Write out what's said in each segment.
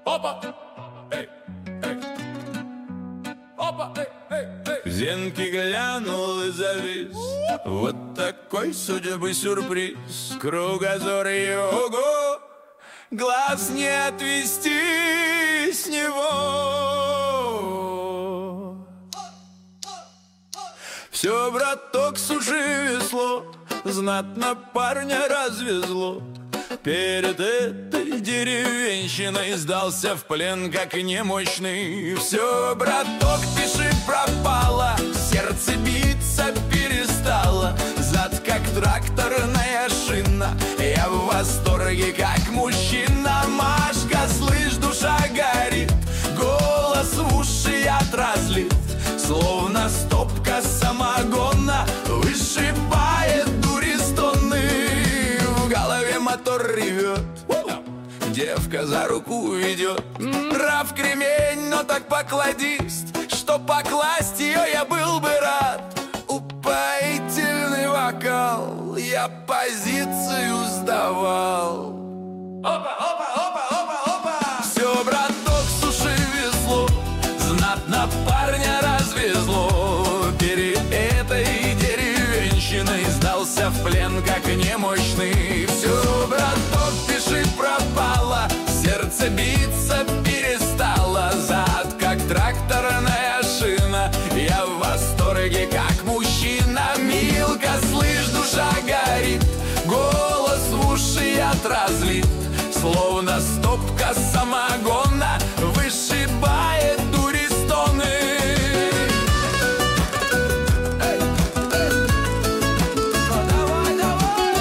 Опа, эй, эй. Опа, эй, эй, эй. Зенки глянул и завис. Вот такой судьбы сюрприз. Кругозор его, глаз не отвести с него. Все, браток, суши весло, знатно парня развезло. Перед этой деревенщиной сдался в плен, как немощный. Все, браток, пиши, пропало, сердце биться перестало. Зад, как тракторная шина, я в восторге, как мужчина. Машка, слышь, душа горит, голос в уши яд разлит. Словно стопка самогона вышибает дури стоны. В голове мотор ревет, девка за руку ведет. Нрав кремень, но так покладист, что покласть ее я был бы рад. Упоительный вокал, я позицию сдавал. Опа, опа, опа, опа, опа. Все, браток, суши весло, знатно парня развезло. Перед этой деревенщиной сдался в плен, как немощный. Все, браток, пиши, пропало, сердце биться перестало. Зад, как тракторная шина, я в восторге, как мужчина. Милка, слышь, душа горит, голос в уши яд разлит. Словно стопка самогона вышибает дури стоны. Давай, давай.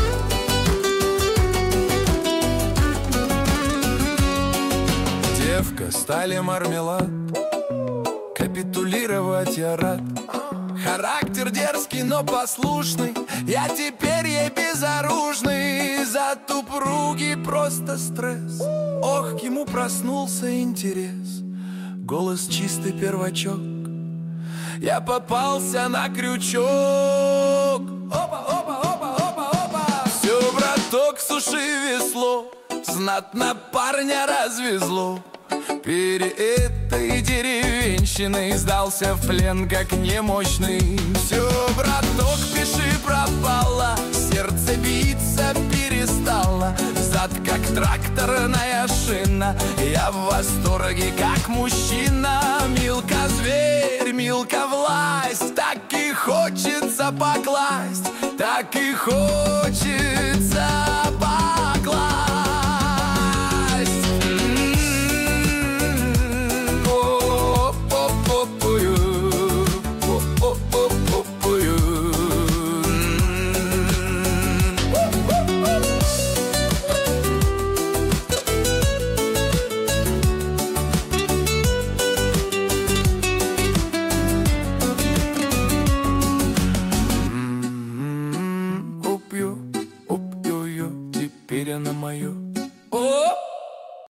Девка, стали мармелад, капитулировать я рад. Характер дерзкий, но послушный, я теперь ей безоружный. Зад упругий просто стресс, ох, ему проснулся интерес. Голос чистый первачок, я попался на крючок. Опа, опа, опа, опа, опа. Все, браток, суши весло, знатно парня развезло. Перед этой деревенщиной сдался в плен, как немощный. Все, браток, пиши, пропало, сердце биться перестало. Зад, как тракторная шина, я в восторге, как мужчина. Милка зверь, милка власть, так и хочется покласть, так и хочется покласть. Теперь она моё. О,